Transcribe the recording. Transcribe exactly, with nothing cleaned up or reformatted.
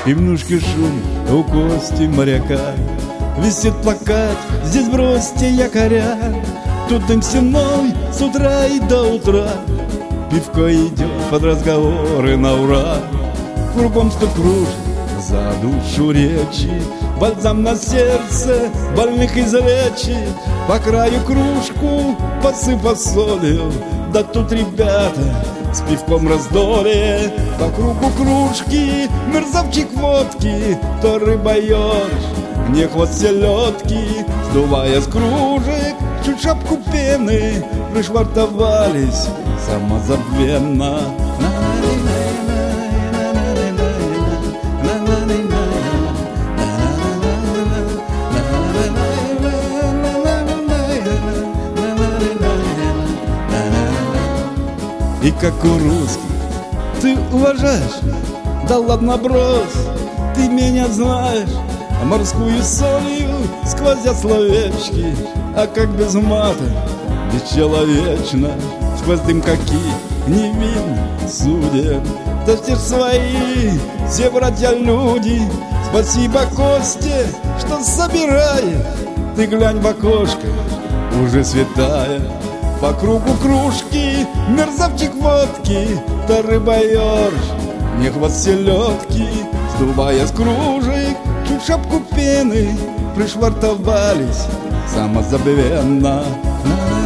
И в нушке шум у Кости моряка. Висит плакат, здесь бросьте якоря. Тут дым стеной с утра и до утра. Пивко идет под разговоры на ура. Кругом сто кружек за душу речи, бальзам на сердце больных излечит. По краю кружку посыпав солью, да тут ребята с пивком раздолье. По кругу кружки мерзавчик водки, то рыба-ёрш, мне хвост селедки. Сдувая с кружек чуть шапку пены, пришвартовались самозабвенно. И как у русских ты уважаешь, да ладно брось, ты меня знаешь. А морскую солью сквозят словечки, а как без мата, бесчеловечно. Сквозь дым какие невинны судят, да все ж свои, все братья-люди. Спасибо Косте, что собирает. Ты глянь в окошко, уже светая. По кругу кружки мерзавчик водки, да рыба-ёрш, мне хвост селедки. Сдувая с кружек чуть шапку пены, пришвартовались самозабвенно.